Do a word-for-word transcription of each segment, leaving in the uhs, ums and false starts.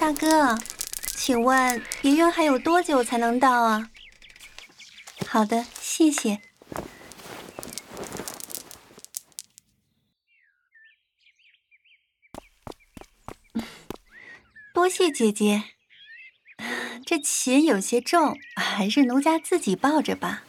大哥，请问别院还有多久才能到啊？好的，谢谢。多谢姐姐。这琴有些重，还是奴家自己抱着吧。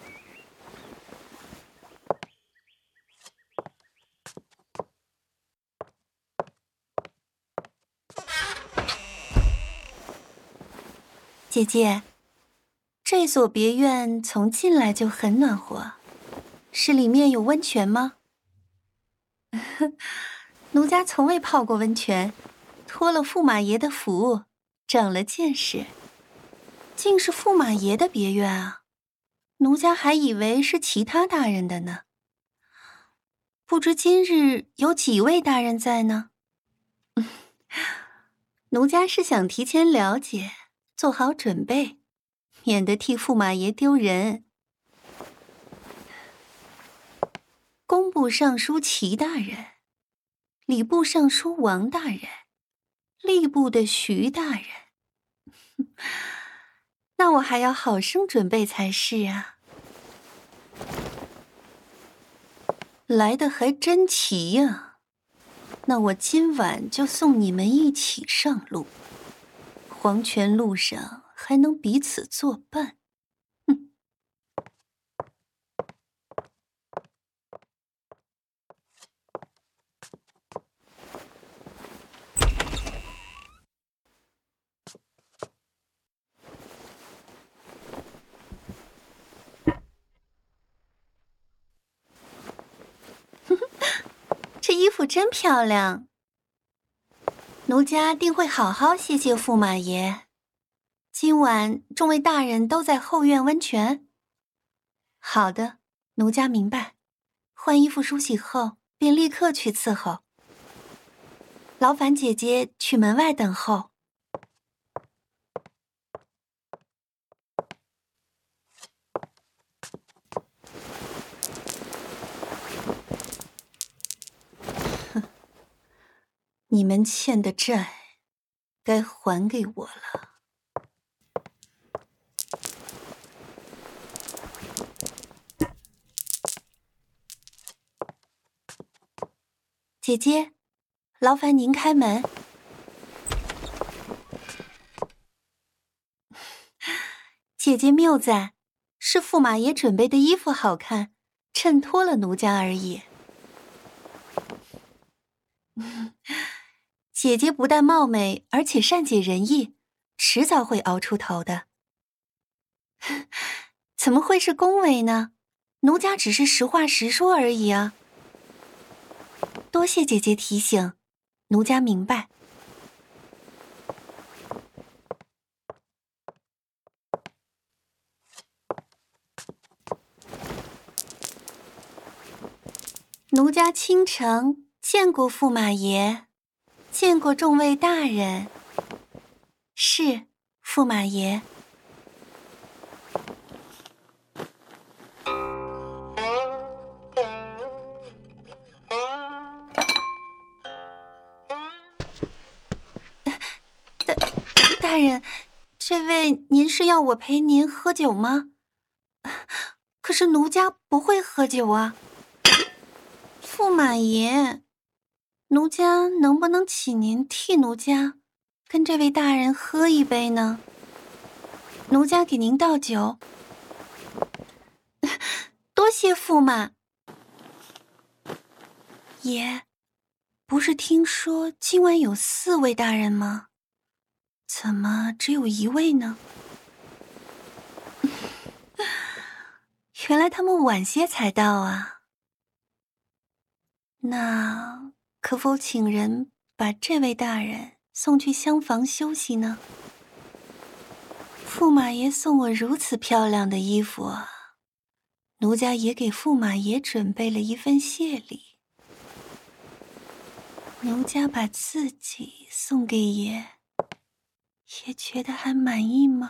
姐姐，这所别院从进来就很暖和，是里面有温泉吗？奴家从未泡过温泉，托了驸马爷的福，长了见识。竟是驸马爷的别院啊，奴家还以为是其他大人的呢。不知今日有几位大人在呢？奴家是想提前了解，做好准备，免得替驸马爷丢人。工部尚书齐大人，礼部尚书王大人，吏部的徐大人。那我还要好生准备才是啊。来得还真齐呀！那我今晚就送你们一起上路，黄泉路上还能彼此作伴。哼！这衣服真漂亮，奴家定会好好谢谢驸马爷。今晚众位大人都在后院温泉？好的，奴家明白。换衣服梳洗后，便立刻去伺候。劳烦姐姐去门外等候。哼，你们欠的债，该还给我了。姐姐，劳烦您开门。姐姐谬赞，是驸马爷准备的衣服好看，衬托了奴家而已。姐姐不但貌美，而且善解人意，迟早会熬出头的。怎么会是恭维呢？奴家只是实话实说而已啊。多谢姐姐提醒，奴家明白。奴家倾城见过驸马爷，见过众位大人。是，驸马爷。大大人，这位您是要我陪您喝酒吗？可是奴家不会喝酒啊。驸马爷，奴家能不能请您替奴家跟这位大人喝一杯呢？奴家给您倒酒。多谢驸马爷。不是听说今晚有四位大人吗？怎么只有一位呢？原来他们晚些才到啊。那可否请人把这位大人送去厢房休息呢？驸马爷送我如此漂亮的衣服啊，奴家也给驸马爷准备了一份谢礼。奴家把自己送给爷，也觉得还满意吗？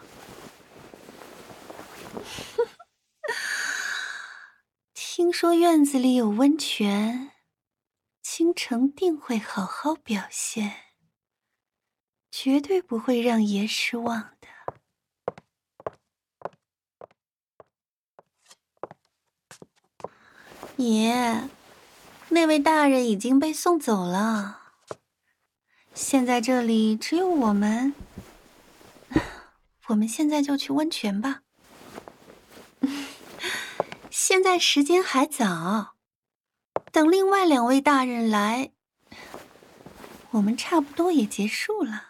听说院子里有温泉，倾城定会好好表现。 绝对不会让爷失望的。爷，那位大人已经被送走了，现在这里只有我们。我们现在就去温泉吧。现在时间还早，等另外两位大人来，我们差不多也结束了。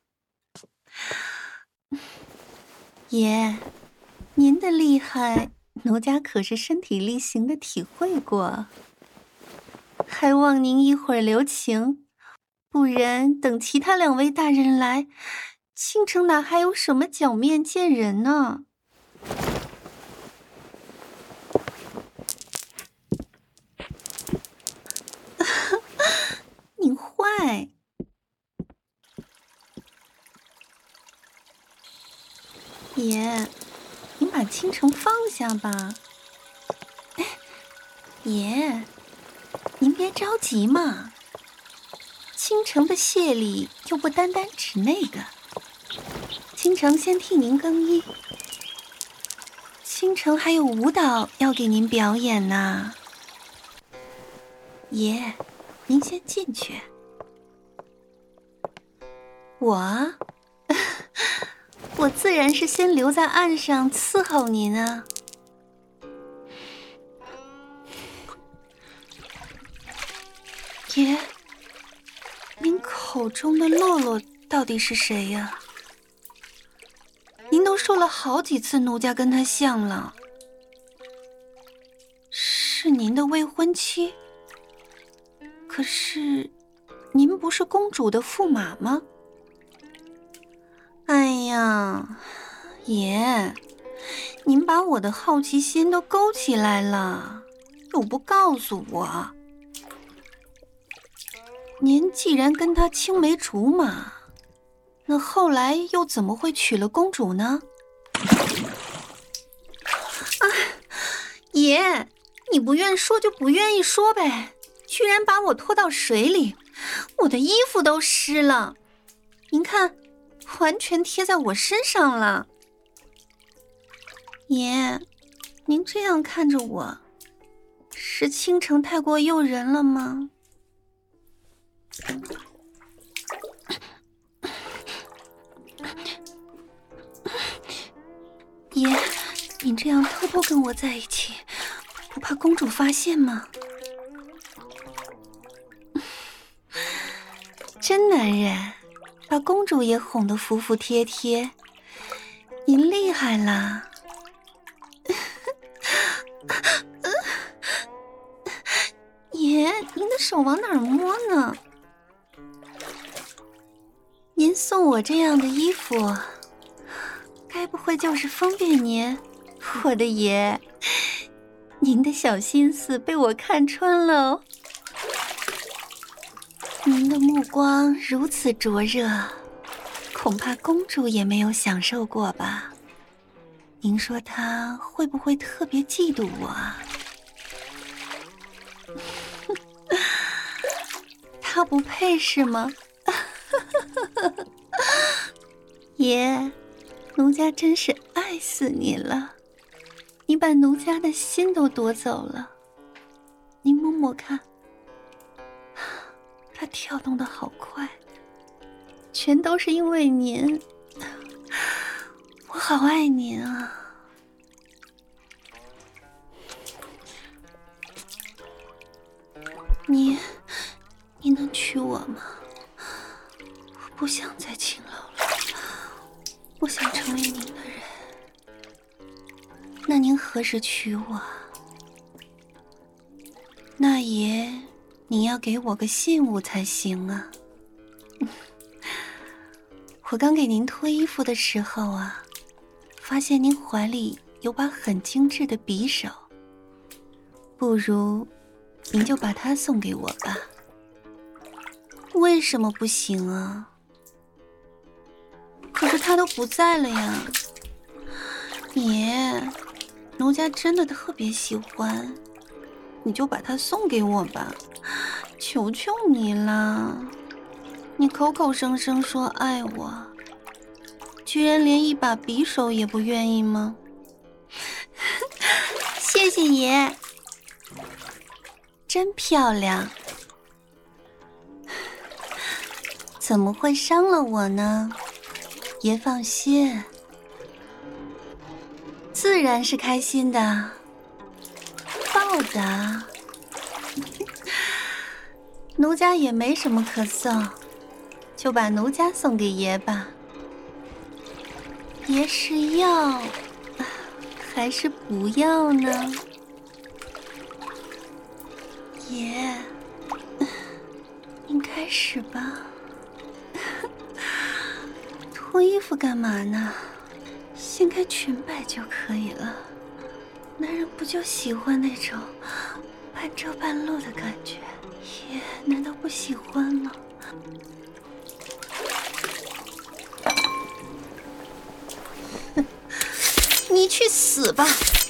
爷，您的厉害，奴家可是身体力行的体会过，还望您一会儿留情，不然等其他两位大人来，倾城哪还有什么脚面见人呢？你坏！爷，您把倾城放下吧。哎，爷，您别着急嘛。倾城的谢礼又不单单指那个。倾城先替您更衣，倾城还有舞蹈要给您表演呢。爷，您先进去。我，我自然是先留在岸上伺候您啊。爷，您口中的洛洛到底是谁呀？您都说了好几次奴家跟他像了，是您的未婚妻？可是您不是公主的驸马吗？哎呀，爷，您把我的好奇心都勾起来了，又不告诉我。您既然跟他青梅竹马，那后来又怎么会娶了公主呢？啊，爷，你不愿说就不愿意说呗，居然把我拖到水里，我的衣服都湿了。您看，完全贴在我身上了。爷，您这样看着我，是倾城太过诱人了吗？爷，您这样偷偷跟我在一起，不怕公主发现吗？真男人，把公主也哄得服服帖帖，您厉害了。爷，您的手往哪儿摸呢？您送我这样的衣服，该不会就是方便您？我的爷，您的小心思被我看穿了哦。您的目光如此灼热，恐怕公主也没有享受过吧？您说她会不会特别嫉妒我啊？她不配是吗？爷，奴家真是爱死你了，你把奴家的心都夺走了。您摸摸看，它跳动得好快，全都是因为您，我好爱您啊。你你能娶我吗？我不想再勤劳了，我想成为您的人。那您何时娶我？那爷，你要给我个信物才行啊。我刚给您脱衣服的时候啊，发现您怀里有把很精致的匕首，不如您就把它送给我吧。为什么不行啊？可是他都不在了呀。爷，奴家真的特别喜欢，你就把它送给我吧，求求你了。 你口口声声说爱我，居然连一把匕首也不愿意吗？谢谢爷，真漂亮。怎么会伤了我呢？爷放心，自然是开心的。报答，奴家也没什么可送，就把奴家送给爷吧。爷是要还是不要呢？爷，您开始吧。脱衣服干嘛呢？掀开裙摆就可以了。男人不就喜欢那种半遮半露的感觉？爷难道不喜欢吗？你去死吧！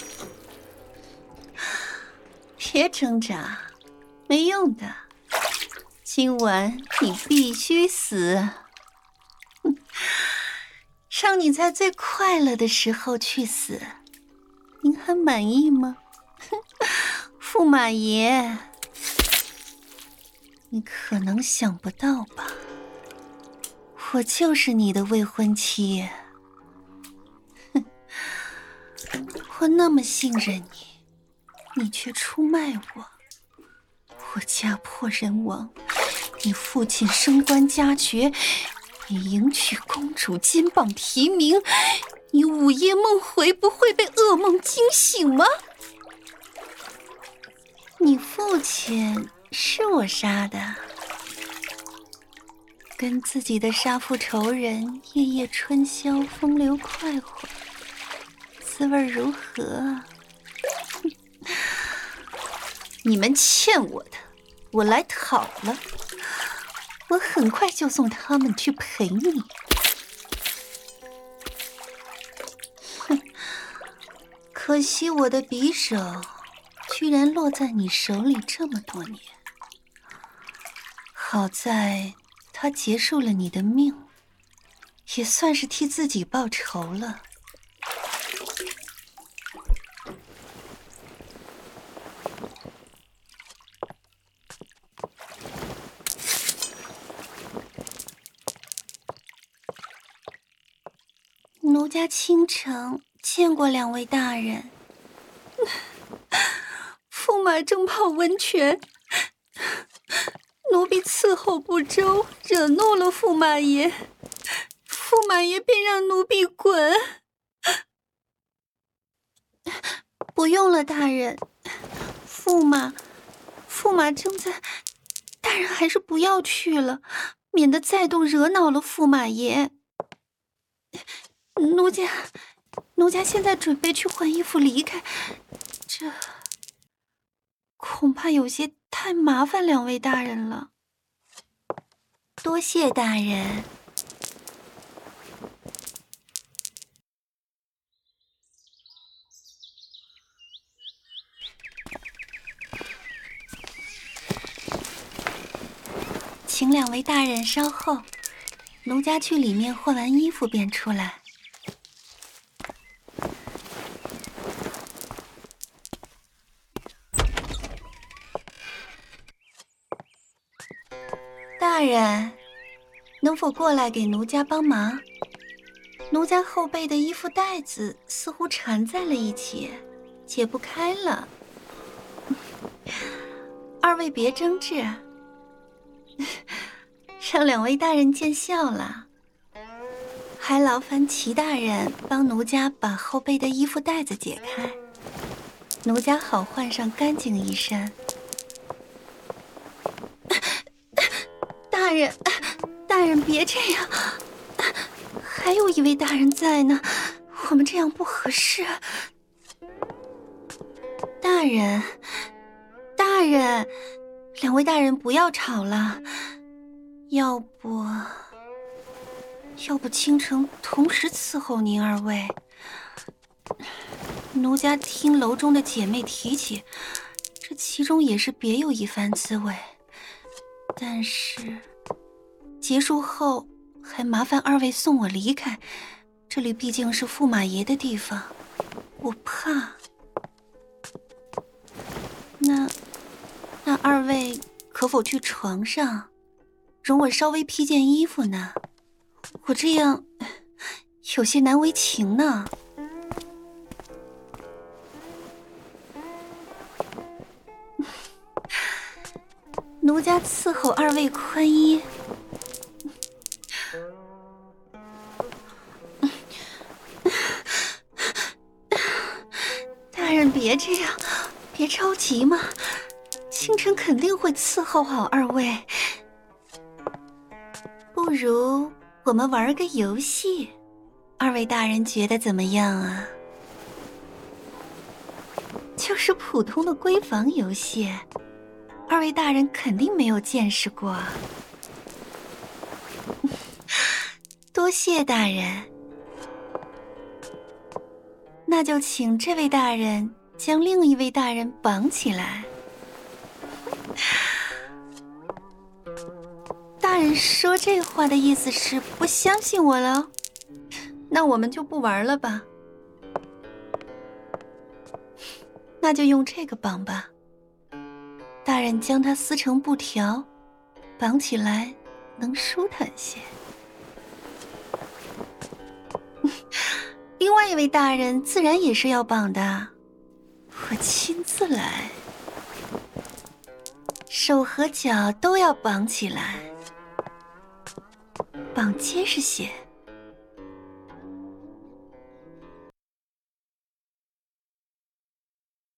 别挣扎，没用的。今晚你必须死。让你在最快乐的时候去死，您还满意吗？驸马爷，你可能想不到吧，我就是你的未婚妻。我那么信任你，你却出卖我，我家破人亡，你父亲升官加爵，你迎娶公主，金榜题名，你午夜梦回，不会被噩梦惊醒吗？你父亲是我杀的，跟自己的杀父仇人夜夜春宵，风流快活，滋味如何？你们欠我的，我来讨了。我很快就送他们去陪你。哼，可惜我的匕首居然落在你手里这么多年。好在他结束了你的命，也算是替自己报仇了。奴家倾城见过两位大人，驸马正泡温泉，奴婢伺候不周，惹怒了驸马爷，驸马爷便让奴婢滚。不用了，大人，驸马，驸马正在，大人还是不要去了，免得再度惹恼了驸马爷。奴家，奴家现在准备去换衣服离开，这恐怕有些太麻烦两位大人了。多谢大人。请两位大人稍后，奴家去里面换完衣服便出来。大人，能否过来给奴家帮忙？奴家后背的衣服带子似乎缠在了一起，解不开了。二位别争执，让两位大人见笑了。还劳烦齐大人帮奴家把后背的衣服带子解开，奴家好换上干净衣衫。大人，大人别这样，还有一位大人在呢，我们这样不合适。大人，大人，两位大人不要吵了，要不，要不倾城同时伺候您二位。奴家听楼中的姐妹提起，这其中也是别有一番滋味，但是结束后还麻烦二位送我离开，这里毕竟是驸马爷的地方，我怕。那那二位可否去床上，容我稍微披件衣服呢？我这样有些难为情呢。奴家伺候二位宽衣。大人别这样，别着急嘛，清晨肯定会伺候好二位。不如我们玩个游戏，二位大人觉得怎么样啊？就是普通的闺房游戏，二位大人肯定没有见识过。多谢大人，那就请这位大人将另一位大人绑起来。大人说这话的意思是不相信我了？那我们就不玩了吧。那就用这个绑吧。大人将它撕成布条，绑起来能舒坦些。另外一位大人自然也是要绑的，我亲自来，手和脚都要绑起来，绑结实些。